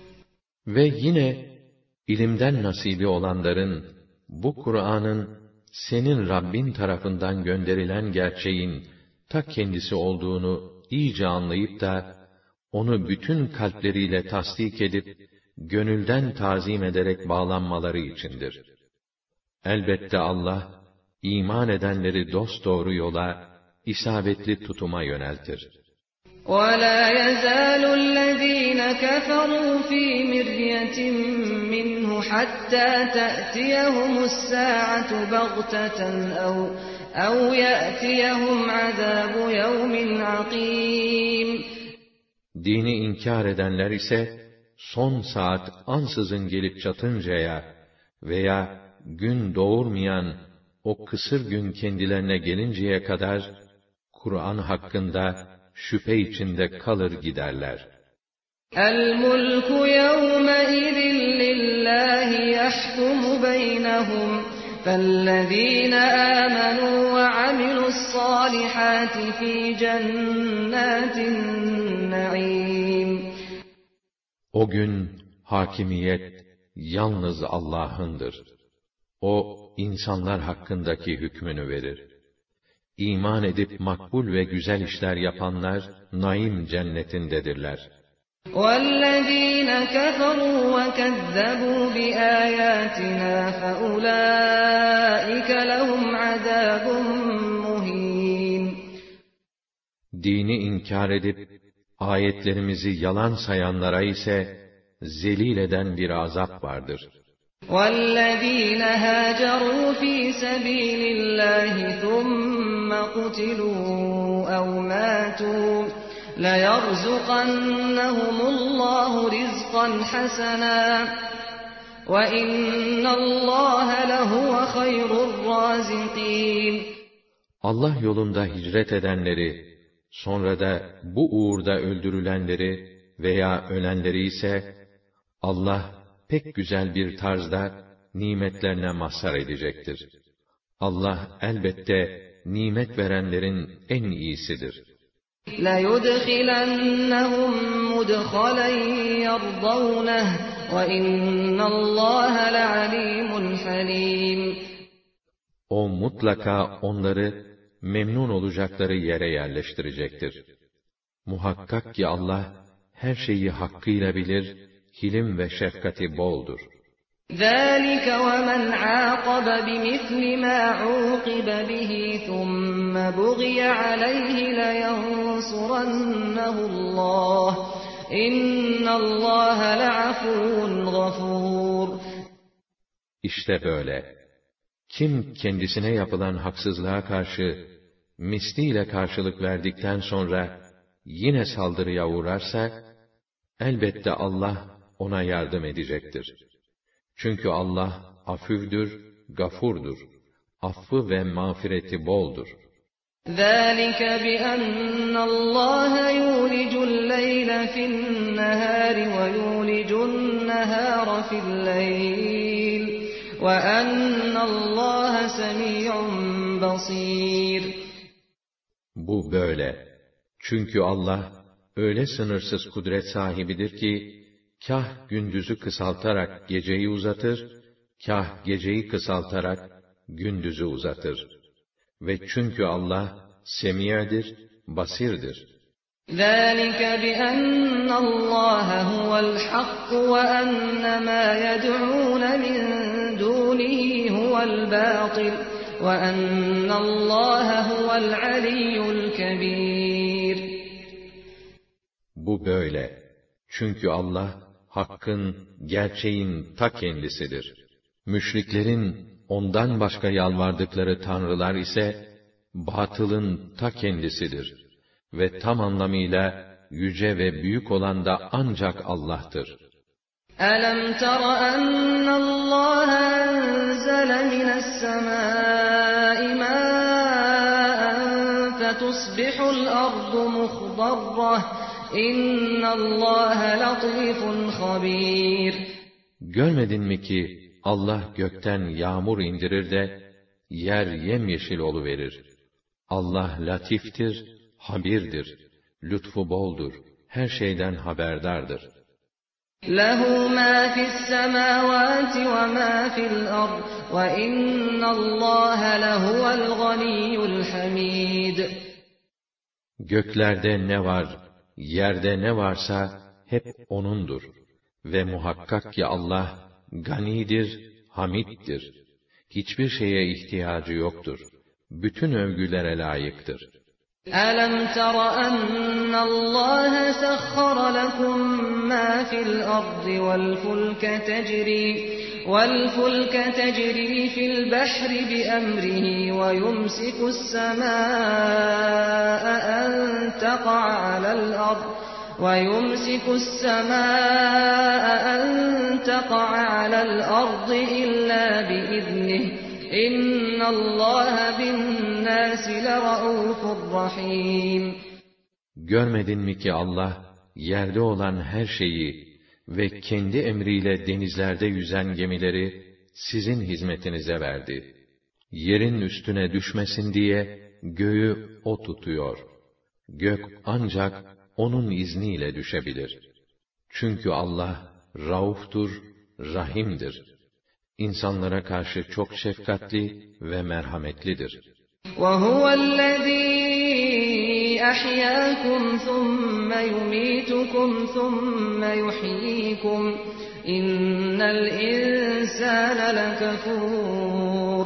S1: Ve yine ilimden nasibi olanların bu Kur'an'ın senin Rabbin tarafından gönderilen gerçeğin ta kendisi olduğunu iyice anlayıp da, onu bütün kalpleriyle tasdik edip, gönülden tazim ederek bağlanmaları içindir. Elbette Allah, iman edenleri dosdoğru yola, isabetli tutuma yöneltir.
S2: وَلَا يَزَالُ الَّذ۪ينَ كَفَرُوا ف۪ي مِرْيَةٍ مِّنْهُ حَتَّى تَأْتِيَهُمُ السَّاعَةُ بَغْتَةً اَوْ يَأْتِيَهُمْ عَذَابُ يَوْمٍ عَقِيمٍ.
S1: Dini inkar edenler ise, son saat ansızın gelip çatıncaya veya gün doğurmayan o kısır gün kendilerine gelinceye kadar, Kur'an hakkında şüphe içinde kalır giderler.
S2: الْمُلْكُ يَوْمَئِذٍ لِلَّهِ يَحْكُمُ بَيْنَهُمْ فَالَّذ۪ينَ آمَنُوا وَعَمِلُوا الصَّالِحَاتِ ف۪ي جَنَّاتِ النَّعِيمِ.
S1: O gün hakimiyet yalnız Allah'ındır. O, insanlar hakkındaki hükmünü verir. İman edip makbul ve güzel işler yapanlar, naim cennetindedirler.
S2: وَالَّذ۪ينَ كَفَرُوا وَكَذَّبُوا بِآيَاتِنَا فَأُولَٰئِكَ لَهُمْ عَذَابٌ مُّهِينٌ.
S1: Dini inkar edip, ayetlerimizi yalan sayanlara ise, zelil eden bir azap vardır.
S2: وَالَّذ۪ينَ هَاجَرُوا ف۪ي سَب۪يلِ اللّٰهِ ثُمَّ قُتِلُوا اَوْ مَاتُوا لَيَرْزُقَنَّهُمُ اللّٰهُ رِزْقًا حَسَنًا وَاِنَّ اللّٰهَ لَهُوَ خَيْرُ الرَّازِقِينَ.
S1: Allah yolunda hicret edenleri, sonra da bu uğurda öldürülenleri veya ölenleri ise, Allah pek güzel bir tarzda nimetlerine mazhar edecektir. Allah elbette nimet verenlerin en iyisidir.
S2: لَيُدْخِلَنَّهُمْ مُدْخَلًا يَرْضَوْنَهُ وَاِنَّ اللّٰهَ لَعَلِيمٌ حَلِيمٌ.
S1: O mutlaka onları memnun olacakları yere yerleştirecektir. Muhakkak ki Allah her şeyi hakkıyla bilir, hilim ve şefkati boldur.
S2: ذَٰلِكَ وَمَنْ عَاقَبَ بِمِثْلِ مَا عُوقِبَ بِهِ ثُمَّ بُغِيَ عَلَيْهِ لَيَنصُرَنَّهُ اللّٰهُ اِنَّ اللّٰهَ لَعَفُوٌّ غَفُورٌ.
S1: İşte böyle. Kim kendisine yapılan haksızlığa karşı misliyle karşılık verdikten sonra yine saldırıya uğrarsa, elbette Allah ona yardım edecektir. Çünkü Allah afüvdür, gafurdur. Affı ve mağfireti boldur.
S2: ذَٰلِكَ بِأَنَّ اللّٰهَ يُولِجُ اللَّيْلَ فِي النَّهَارِ وَيُولِجُ النَّهَارَ فِي اللَّيْلِ وَأَنَّ اللّٰهَ سَمِيعٌ بَصِيرٌ.
S1: Bu böyle. Çünkü Allah öyle sınırsız kudret sahibidir ki, kâh gündüzü kısaltarak geceyi uzatır, kâh geceyi kısaltarak gündüzü uzatır. Ve çünkü Allah semi'dir, basirdir.
S2: ذَٰلِكَ بِأَنَّ اللّٰهَ هُوَ الْحَقُّ وَأَنَّ مَا يَدْعُونَ مِن دُونِهِ هُوَ الْبَاطِلُ وَأَنَّ اللّٰهَ هُوَ الْعَلِيُّ الْكَبِيرُ.
S1: Bu böyle. Çünkü Allah, hakkın, gerçeğin ta kendisidir. Müşriklerin ondan başka yalvardıkları tanrılar ise, batılın ta kendisidir. Ve tam anlamıyla yüce ve büyük olan da ancak Allah'tır.
S2: أَلَمْ تَرَ أَنَّ اللّٰهَ أَنزَلَ مِنَ السَّمَاءِ مَاءً فَتُصْبِحُ الْأَرْضُ مُخْضَرَّةً إِنَّ اللّٰهَ لَطِيفٌ خَبِيرٌ.
S1: Görmedin mi ki Allah gökten yağmur indirir de yer yemyeşil oluverir. Allah latiftir, habirdir, lütfu boldur, her şeyden haberdardır.
S2: لَهُ مَا فِي السَّمَاوَاتِ وَمَا فِي الْأَرْضِ وَإِنَّ اللّٰهَ لَهُوَ الْغَنِيُّ الْحَمِيدُ.
S1: Göklerde ne var, yerde ne varsa hep O'nundur. Ve muhakkak ki Allah, ganidir, hamiddir. Hiçbir şeye ihtiyacı yoktur. Bütün övgülere layıktır.
S2: أَلَمْ تَرَ أَنَّ اللّٰهَ سَخَّرَ لَكُم مَّا فِي الْأَرْضِ وَالْفُلْكَ تَجْرِي فِي الْبَحْرِ بِأَمْرِهِ وَيُمْسِكُ السَّمَاءَ أَن تَقَعَ عَلَى الْأَرْضِ إِلَّا بِإِذْنِهِ إِنَّ اللّٰهَ بِالنَّاسِ لَرَءُوفٌ رَحِيمٌ.
S1: Görmedin mi ki Allah, yerde olan her şeyi ve kendi emriyle denizlerde yüzen gemileri sizin hizmetinize verdi. Yerin üstüne düşmesin diye göğü O tutuyor. Gök ancak O'nun izniyle düşebilir. Çünkü Allah, Rauftur, Rahim'dir. İnsanlara karşı çok şefkatli ve merhametlidir.
S2: وَهُوَ الَّذ۪ي أَحْيَاكُمْ ثُمَّ يُمِيتُكُمْ ثُمَّ يُحْيِيكُمْ اِنَّ الْاِنْسَانَ لَكَفُورٌ.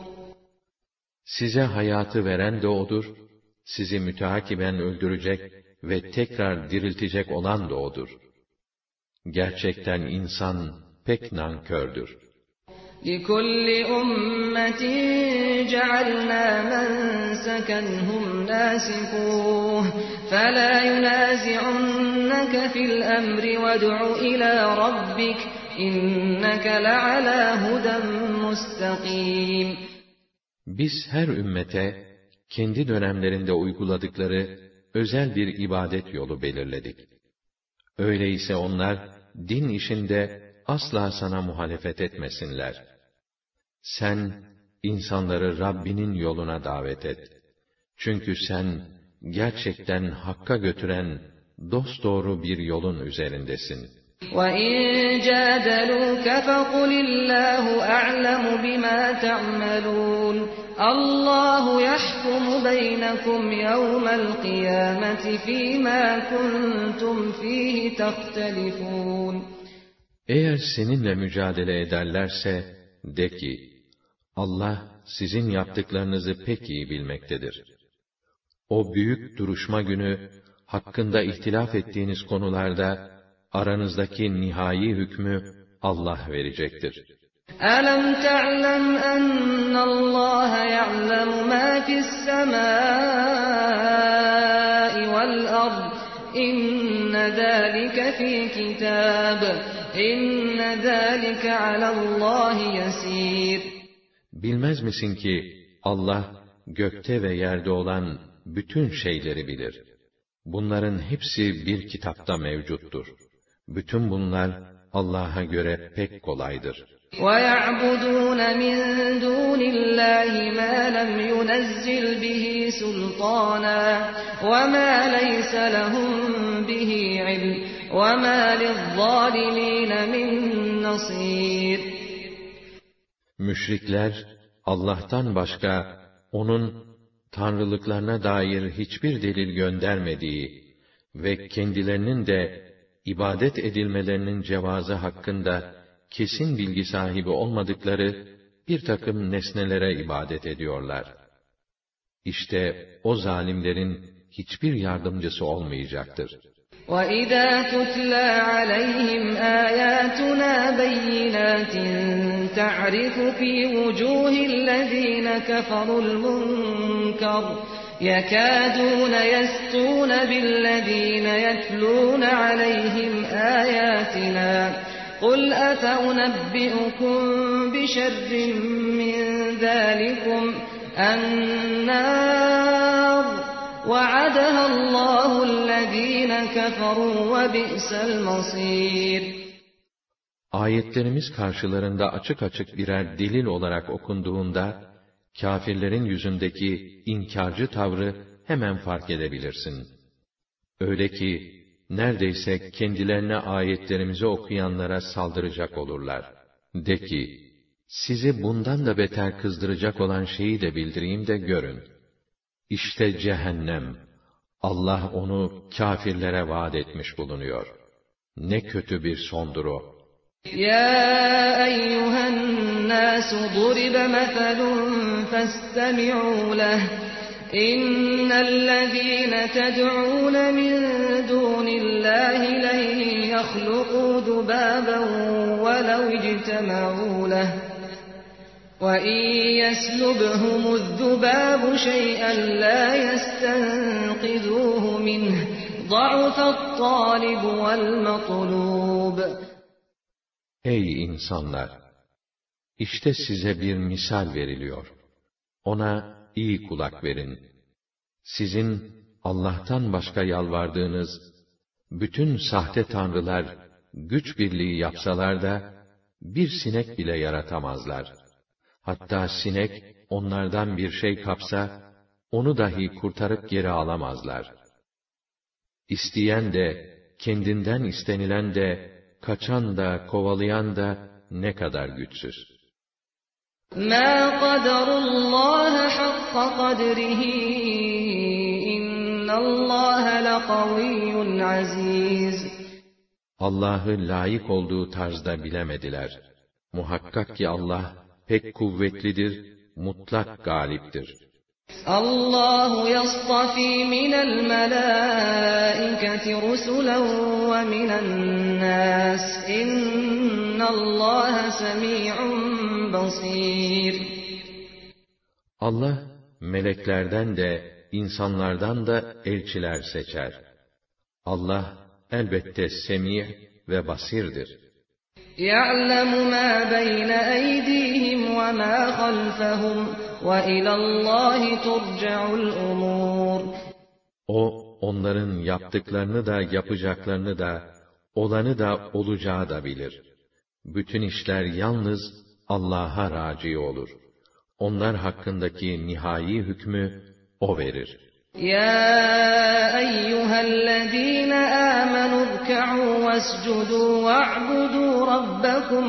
S1: Size hayatı veren de O'dur, sizi müteakiben öldürecek ve tekrar diriltecek olan da O'dur. Gerçekten insan pek nankördür.
S2: لِكُلِّ أُمَّةٍ جَعَلْنَا مَنْسَكًا هُمْ نَاسِكُوهُ فَلَا يُنَازِعُنَّكَ فِي الْأَمْرِ وَادْعُ إِلَى رَبِّكَ إِنَّكَ لَعَلَى هُدًى مُسْتَقِيمٍ.
S1: Biz her ümmete kendi dönemlerinde uyguladıkları özel bir ibadet yolu belirledik. Öyleyse onlar din işinde asla sana muhalefet etmesinler. Sen insanları Rabbinin yoluna davet et. Çünkü sen gerçekten hakka götüren dosdoğru bir yolun üzerindesin.
S2: وَاِنْ جَادَلُوكَ فَقُلِ اللّٰهُ أَعْلَمُ بِمَا تَعْمَلُونَ اللّٰهُ يَحْكُمُ بَيْنَكُمْ يَوْمَ الْقِيَامَةِ فِي مَا كُنْتُمْ فِيهِ تَخْتَلِفُونَ.
S1: Eğer seninle mücadele ederlerse, de ki, Allah sizin yaptıklarınızı pek iyi bilmektedir. O büyük duruşma günü, hakkında ihtilaf ettiğiniz konularda, aranızdaki nihai hükmü Allah verecektir.
S2: أَلَمْ تَعْلَمْ أَنَّ اللّٰهَ يَعْلَمُ مَا فِي السَّمَاءِ وَالْأَرْضِ إِنَّ ذَٰلِكَ فِي كِتَابٍ إِنَّ ذَٰلِكَ عَلَى اللّٰهِ يَسِيرٌ.
S1: Bilmez misin ki Allah gökte ve yerde olan bütün şeyleri bilir. Bunların hepsi bir kitapta mevcuttur. Bütün bunlar Allah'a göre pek kolaydır.
S2: وَيَعْبُدُونَ مِنْ دُونِ اللّٰهِ مَا لَمْ يُنَزِّلْ بِهِ سُلْطَانًا وَمَا لَيْسَ لَهُمْ بِهِ عِلْمٌ وَمَا لِلظَّالِمِينَ مِنْ نَصِيرٍ.
S1: Müşrikler, Allah'tan başka, O'nun tanrılıklarına dair hiçbir delil göndermediği ve kendilerinin de ibadet edilmelerinin cevazı hakkında kesin bilgi sahibi olmadıkları bir takım nesnelere ibadet ediyorlar. İşte o zalimlerin hiçbir yardımcısı olmayacaktır.
S2: وَإِذَا تُتْلَى عَلَيْهِمْ آيَاتُنَا بَيِّنَاتٍ تَعْرِفُ فِي وُجُوهِ الَّذِينَ كَفَرُوا الْمُنكَرَ يَكَادُونَ يَسْطُونَ بِالَّذِينَ يَتْلُونَ عَلَيْهِمْ آيَاتِنَا قُلْ أَفَأُنَبِّئُكُم بِشَرٍّ مِّن ذَٰلِكُمْ النَّارُ وَعَدَهَا اللّٰهُ الَّذ۪ينَ كَفَرُوا وَبِئْسَ الْمَصِيرُ.
S1: Ayetlerimiz karşılarında açık açık birer delil olarak okunduğunda, kâfirlerin yüzündeki inkarcı tavrı hemen fark edebilirsin. Öyle ki, neredeyse kendilerine ayetlerimizi okuyanlara saldıracak olurlar. De ki, sizi bundan da beter kızdıracak olan şeyi de bildireyim de görün. İşte cehennem, Allah onu kâfirlere vaat etmiş bulunuyor. Ne kötü bir sondur o.
S2: Ya eyyühen nâsu duribe meselun festemi'û leh. İnnellezîne ted'ûne min dûnillâhi len yahluqû dubâben velev ictema'û leh. وَإِنْ يَسْلُبْهُمُ الذُّبَابُ شَيْئًا لَا يَسْتَنْقِذُوهُ مِنْهُ ضَعُفَ الطَّالِبُ وَالْمَطْلُوبُ.
S1: Ey insanlar! İşte size bir misal veriliyor. Ona iyi kulak verin. Sizin Allah'tan başka yalvardığınız bütün sahte tanrılar güç birliği yapsalar da bir sinek bile yaratamazlar. Hatta sinek onlardan bir şey kapsa, onu dahi kurtarıp geri alamazlar. İsteyen de, kendinden istenilen de, kaçan da, kovalayan da ne kadar güçsüz.
S2: مَا قَدَرُ اللّٰهَ حَقَّ قَدْرِهِ اِنَّ اللّٰهَ لَقَوِيٌّ عَز۪يزٌ. Allah'ı
S1: layık olduğu tarzda bilemediler. Muhakkak ki Allah, pek kuvvetlidir, mutlak galiptir.
S2: Allahu yastafî minel melâiketi rusulen ve minen nâs. İnnallâhe semî'un basîr.
S1: Allah, meleklerden de, insanlardan da elçiler seçer. Allah, elbette semî' ve basirdir.
S2: يَعْلَمُ مَا بَيْنَ أَيْدِيهِمْ وَمَا خَلْفَهُمْ وَإِلَى اللّٰهِ تُرْجَعُ الْأُمُورُ.
S1: O, onların yaptıklarını da yapacaklarını da, olanı da olacağı da bilir. Bütün işler yalnız Allah'a raci olur. Onlar hakkındaki nihai hükmü O verir.
S2: Ya eyyühellezîne âmenû rk'û vescudû ve'budû rabbekum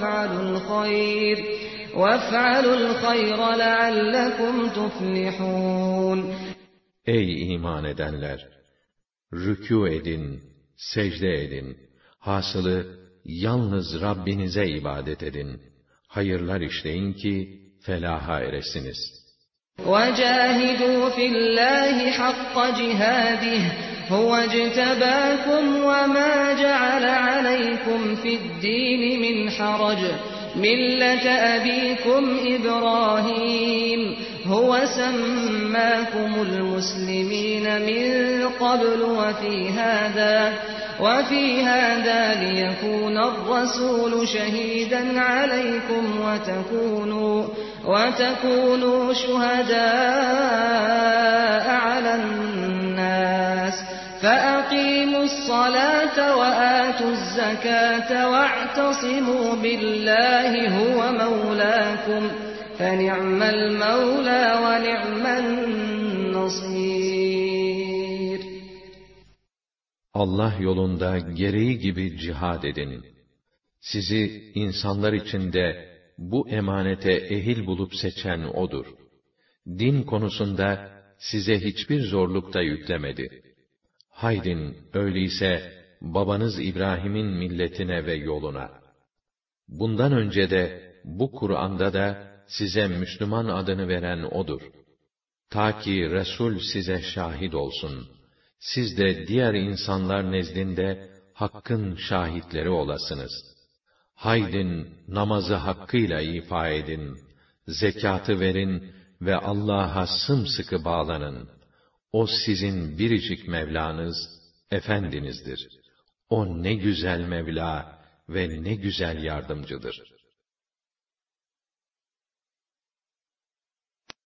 S2: vef'alul hayra leallekum tuflihûn.
S1: Ey iman edenler! Rükû edin, secde edin. Hasılı yalnız Rabbinize ibadet edin. Hayırlar işleyin ki felaha eresiniz.
S2: وَجَاهِدُوا فِي اللّٰهِ حَقَّ جِهَادِهِ هُوَ اجْتَبَاكُمْ وَمَا جَعَلَ عَلَيْكُمْ فِي الدِّينِ مِنْ حَرَجٍ مِلَّةَ أَبِيكُمْ إِبْرَاهِيمَ هُوَ سَمَّاكُمُ الْمُسْلِمِينَ مِنْ قَبْلُ وفي هذا ليكون الرسول شهيدا عليكم وتكونوا شهداء على الناس فأقيموا الصلاة وآتوا الزكاة واعتصموا بالله هو مولاكم فنعم المولى ونعم النصير.
S1: Allah yolunda gereği gibi cihad edin. Sizi insanlar içinde bu emanete ehil bulup seçen O'dur. Din konusunda size hiçbir zorluk da yüklemedi. Haydin öyleyse babanız İbrahim'in milletine ve yoluna. Bundan önce de bu Kur'an'da da size Müslüman adını veren O'dur. Ta ki Resul size şahit olsun. Siz de diğer insanlar nezdinde hakkın şahitleri olasınız. Haydin namazı hakkıyla ifa edin, zekatı verin ve Allah'a sımsıkı bağlanın. O sizin biricik Mevlanız, Efendinizdir. O ne güzel Mevla ve ne güzel yardımcıdır.